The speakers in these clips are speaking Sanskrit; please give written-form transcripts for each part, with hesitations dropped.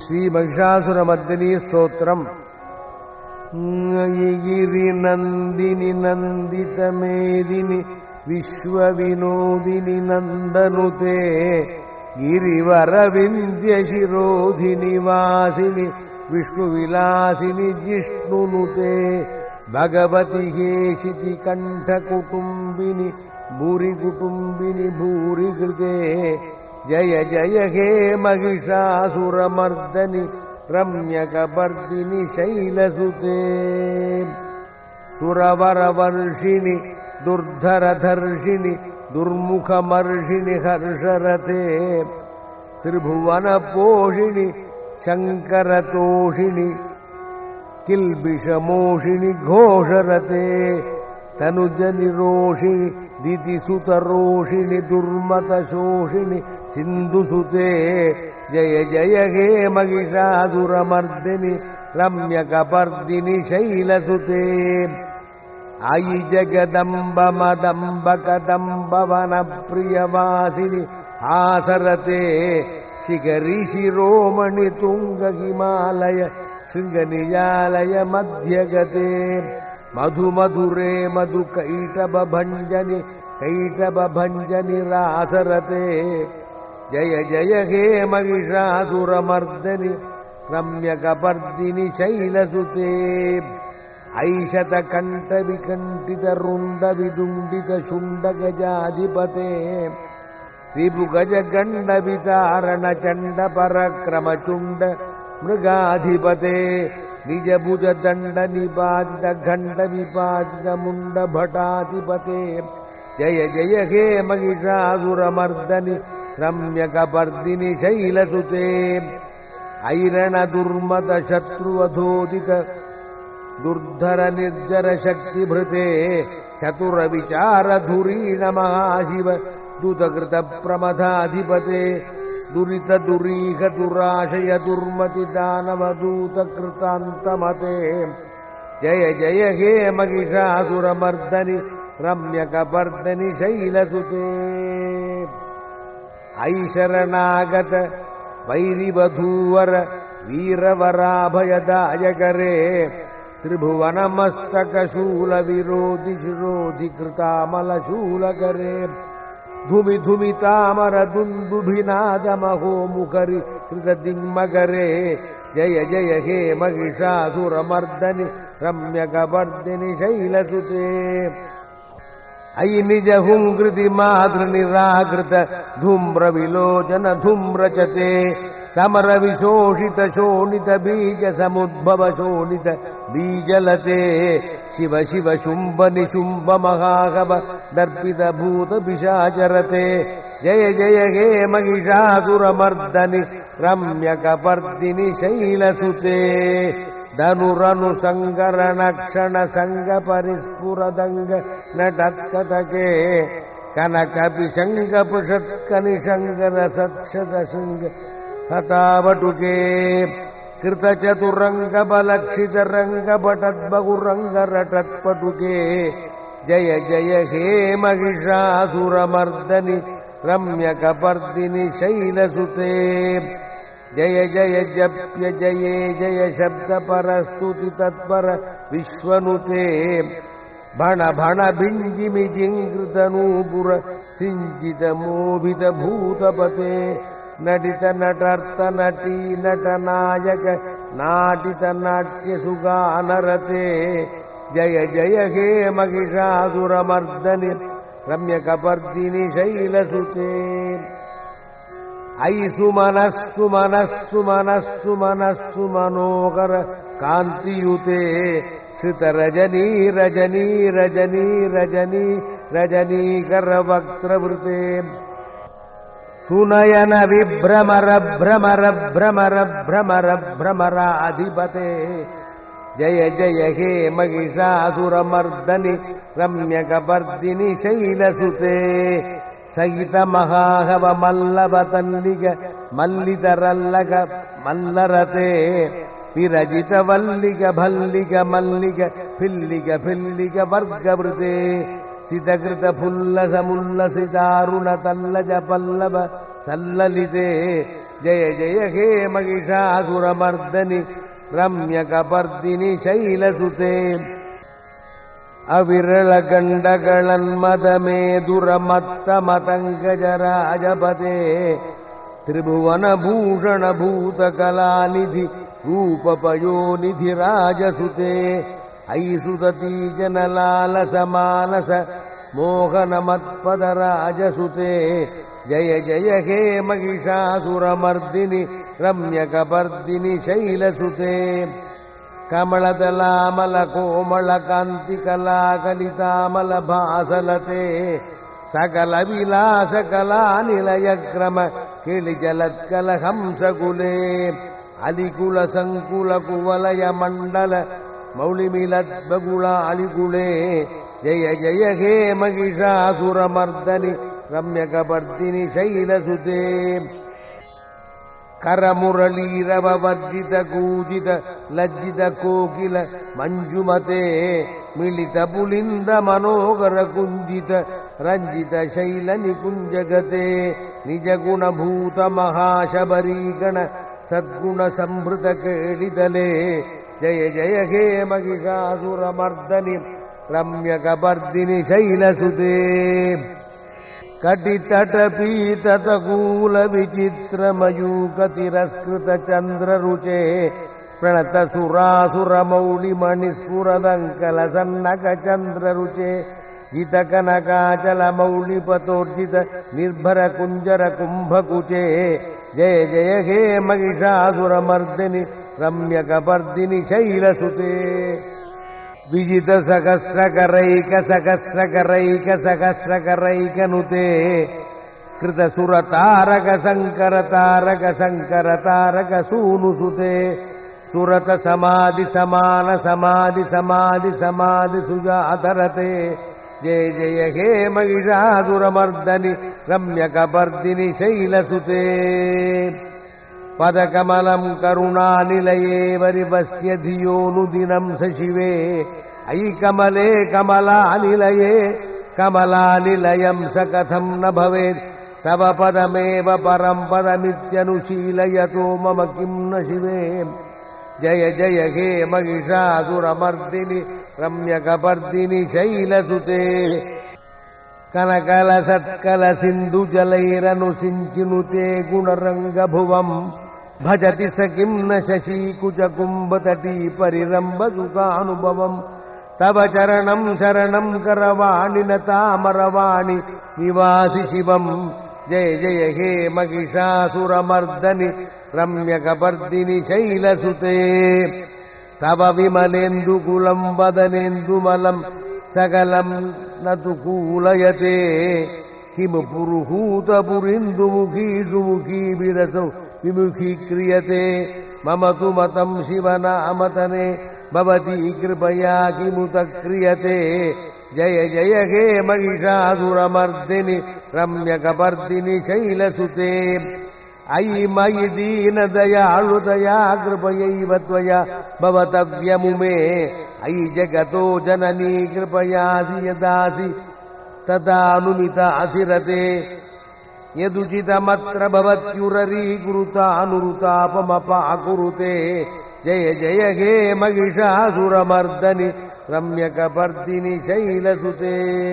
श्रीमहिषासुरमर्दिनी स्तोत्रम्। गिरिनन्दिनि नन्दितमेदिनि विश्वविनोदिनि नन्दनुते गिरिवरविन्द्यशिरोधिनि वासिनि विष्णुविलासिनि जिष्णुनुते भगवति हेशिति कण्ठकुटुम्बिनि भूरिकुटुम्बिनि भूरिकृते जय जय हे महिषासुरमर्दनि रम्यकपर्दिनि शैलसुते सुरवरवर्षिणि दुर्धरधर्षिणि दुर्मुखमर्षिणि हर्षरते त्रिभुवनपोषिणि शङ्करतोषिणि किल्बिषमोषिणि घोषरते तनुजनिरोषिणि दितिसुतरोषिणि दुर्मतशोषिणि सिन्धुसुते जय जय हे महिषासुरमर्दिनि रम्यकपर्दिनि शैलसुते अयि जगदम्ब मदम्ब कदम्बवनप्रियवासिनि हासरते शिखरि शिरोमणि तुङ्ग हिमालय शृङ्गनिजालय मध्यगते मधुमधुरे मधुकैटभञ्जनि कैटभञ्जनि रासरते जय जय हे महिषासुरमर्दनि रम्यकपर्दिनि शैलसुते ऐशतकण्ठविकण्ठितरुण्डविदुण्डितशुण्डगजाधिपते रिपुगजगण्डवितारणचण्डपरक्रमचुण्ड मृगाधिपते निजभुजदण्डनिपातितखण्डविपातितमुण्डभटाधिपते जय जय हे महिषासुरमर्दनि रम्यकपर्दिनि शैलसुते ऐरणदुर्मदशत्रुवधोदित दुर्धर निर्जर शक्तिभृते चतुरविचारधुरीण महाशिव दूतकृतप्रमथाधिपते दुरित दुरीह दुराशय दुर्मति दानवदूतकृतान्तमते जय जय हे महिषासुरमर्दनि रम्यकपर्दिनि शैलसुते ऐशरणागत वैरिवधूवर वीरवराभयदायकरे त्रिभुवनमस्तकशूलविरोधि शिरोधि कृतामलशूलकरे धुमि धुमि तामर दुन्दुभिनादमहो मुखरि कृतदिङ्मकरे जय जय हे महिषासुरमर्दनि रम्यकपर्दिनि शैलसुते अयि निजहुङ्कृति मातृनिराकृत धूम्रविलोचन धूम्रचते समरविशोषित शोणित बीज समुद्भव शोणित बीजलते शिव शिव शुम्भ निशुम्भ महाहव दर्पित भूत पिशाचरते जय जय हे महिषासुरमर्दनि रम्यकपर्दिनि शैलसुते धनुरनु संगरण संग परिस्फुरदंग नटत्कटके कनकपिशंग पुषत्कनिशंग रसक्षस शृंग हतावटुके कृतचतुरंग बलक्षित रंग बटद्बहुरंग रटत्पटुके जय जय हे महिषासुरमर्दनि रम्यकपर्दिनि शैलसुते जय जय जप्य जये जय शब्द परस्तुति तत्पर विश्वनुते भण भण भिञ्जिमि जिङ्कृतनूपुर सिञ्चित मोभित भूतपते नटित नटर्त नटी नटनायक नाटित नाट्य सुगानरते जय जय हे महिषासुरमर्दनि रम्यकपर्दिनि शैलसुते ऐ सुमनः सुमनः सुमनः सुमनः सुमनोहर कान्तियुते श्रित रजनी रजनी रजनी रजनी रजनीकर वक्त्रवृते सुनयन विभ्रमर भ्रमर भ्रमर भ्रमर भ्रमराधिपते जय जय हे महिषासुरमर्दनि रम्यकपर्दिनि शैलसुते सहित महाहव मल्लव तल्लिग मल्लितरल्लग मल्लरते विरजित वल्लिग भल्लिग मल्लिग फिल्लिग फिल्लिग वर्गवृते सितकृत फुल्लस मुल्लसितारुण तल्लज पल्लव सल्ललिते जय जय हे महिषासुरमर्दनि रम्यकपर्दिनि शैलसुते अविरलगण्डगळन्मदमेदुरमत्तमतङ्गजराजपते त्रिभुवनभूषणभूतकलानिधि रूपपयोनिधिराजसुते ऐसुतती जनलालसमानस मोहनमत्पदराजसुते जय जय हे महिषासुरमर्दिनि रम्यकपर्दिनि शैलसुते कमलदलामलकोमलकान्तिकलाकलितामलभासलते सकलविलासकलानिलयक्रम किलिजलत्कलहंसकुले अलिकुलसङ्कुलकुवलयमण्डल मौलिमिलद्बगुलालिकुले जय जय हे महिषासुरमर्दनि रम्यकपर्दिनि शैलसुते करमुरलीरववर्जित कूजित लज्जित कोकिल मंजुमते मिलित पुलिंद मनोगर कुंजित रंजित शैल निकुंजगते निज गुण भूत महाशबरीगण सद्गुण संभृत केडितले जय जय हे महिषासुरमर्दनि रम्यकपर्दिनि शैलसुते कटितटपीततकूल विचित्रमयूकतिरस्कृत चन्द्ररुचे प्रणत सुरासुरमौलिमणिस्फुरदङ्कल सन्नक चन्द्ररुचे जितकनकाचल मौलिपतोर्जित निर्भर कुञ्जर कुम्भकुचे जय जय हे महिषासुरमर्दिनि रम्यकपर्दिनि शैलसुते विजित सहस्रकरैक सहस्रकरैक सहस्रकरैकनुते कृत सुर तारक शंकर तारक सूनुसुते सुरत समाधि समान समाधि समाधि समाधि सुजातरते जय जय हे महिषासुरमर्दनि रम्यकपर्दिनि शैलसुते पदकमलं करुणानिलये वरिवस्य धियोनुदिनं सशिवे अयि कमले कमलानिलये कमलानिलयं स कथं न भवेत् तव पदमेव परं पदमित्यनुशीलयतो मम किं न शिवे जय जय हे महिषासुरमर्दिनि रम्यकपर्दिनि शैलसुते कनकलसत्कल सिन्धुजलैरनुसिञ्चिनुते गुणरङ्गभुवम् भजति स किं न शशीकुचकुम्भतटी परिरम्भसुखानुभवम् तव चरणं शरणं करवाणि न तामरवाणि निवासि शिवम् जय जय हे महिषासुरमर्दनि रम्यकपर्दिनि शैलसुते तव विमलेन्दुकुलं वदनेन्दुमलं सकलं न तु कूलयते किमु पुरुहूतपुरिन्दुमुखी सुमुखी विरसौ विमुखी क्रियते मम तु मतं शिवनामतने भवती कृपया किमुत क्रियते जय जय हे महिषासुरमर्दिनि रम्यकपर्दिनि शैलसुते अयि मयि दीनदयाळुदया कृपयैव त्वया भवतव्यमुमे अयि जगतो जननी कृपयासि यदासि तदानुमितासि रते यदुचितमत्र भवत्युररीकुरुतानुरुतापमपाकुरुते जय जय हे महिषासुरमर्दनि रम्यकपर्दिनि शैलसुते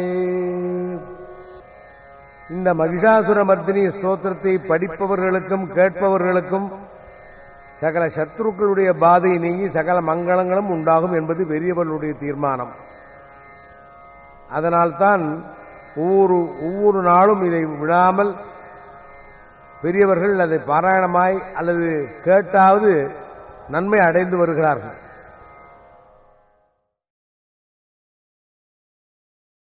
இந்த மகிஷாசுரமர்தினி ஸ்தோத்திரத்தை படிப்பவர்களுக்கும் கேட்பவர்களுக்கும் சகல சத்ருக்களுடைய பாதை நீங்கி சகல மங்களங்களும் உண்டாகும் என்பது பெரியவர்களுடைய தீர்மானம். அதனால்தான் ஒவ்வொரு நாளும் இதை விடாமல் பெரியவர்கள் அதை பாராயணமாய் அல்லது கேட்டாவது நன்மை அடைந்து வருகிறார்கள்.